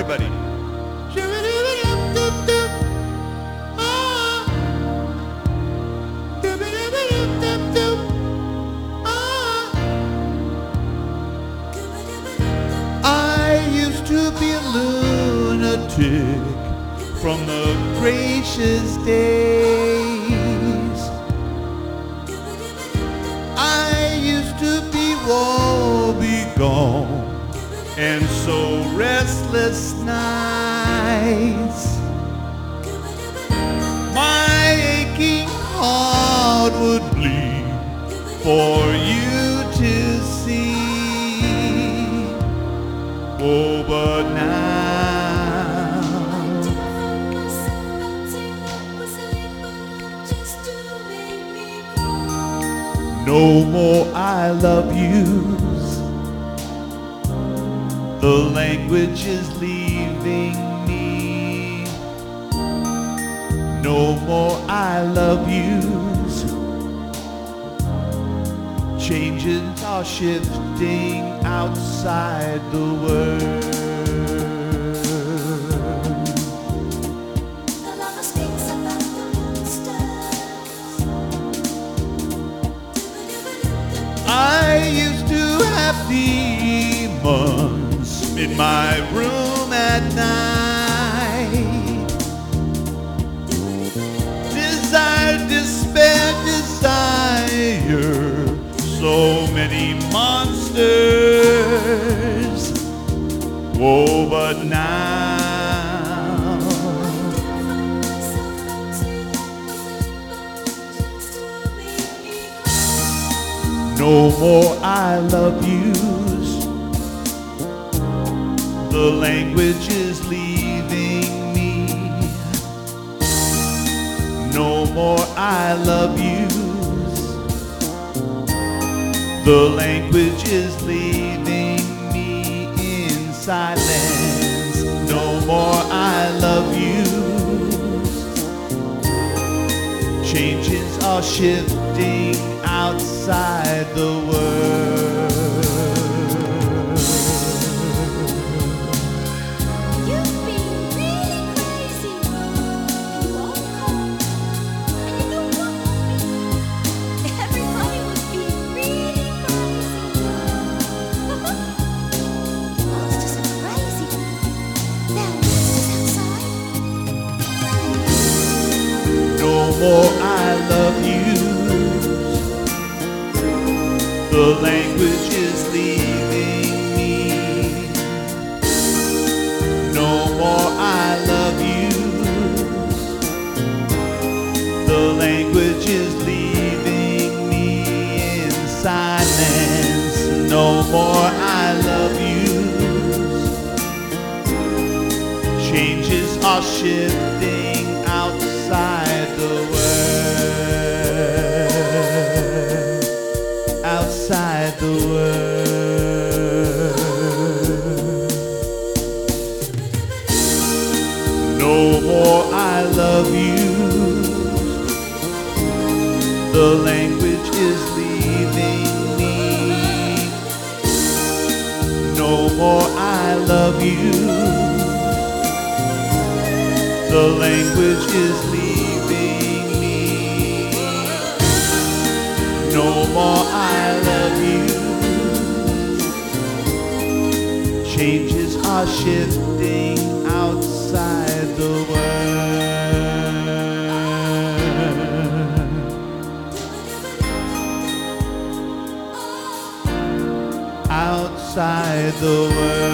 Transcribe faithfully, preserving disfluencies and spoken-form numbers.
everybody. I used to be a lunatic from the gracious days. I used to be woe-begone and so restless nights. My aching heart would bleed for you to see. Oh, but now no more I love yous. The language is leaving me. No more I love yous. Changes are shifting outside the world. The lover speaks about the monsters. I used to have demons in my room at night. Desire, despair, desire. So many monsters. Whoa, but now no more I love yous. The language is leaving me. No more I love yous. The language is leaving me in silence. No more I love yous. Changes are shifting outside the world. You've been really crazy. You won't come. And you know what, mommy? Everybody would be really crazy. Monsters are crazy. There are monsters outside. No more I love yous. The language is leaving me. No more I love yous. The language is leaving me in silence. No more I love yous. Changes are shifting outside the world. Outside the world. No more I love yous. The language is leaving me. No more I love yous. The language is leaving me. No more I love you. Changes are shifting outside the world. Outside the world.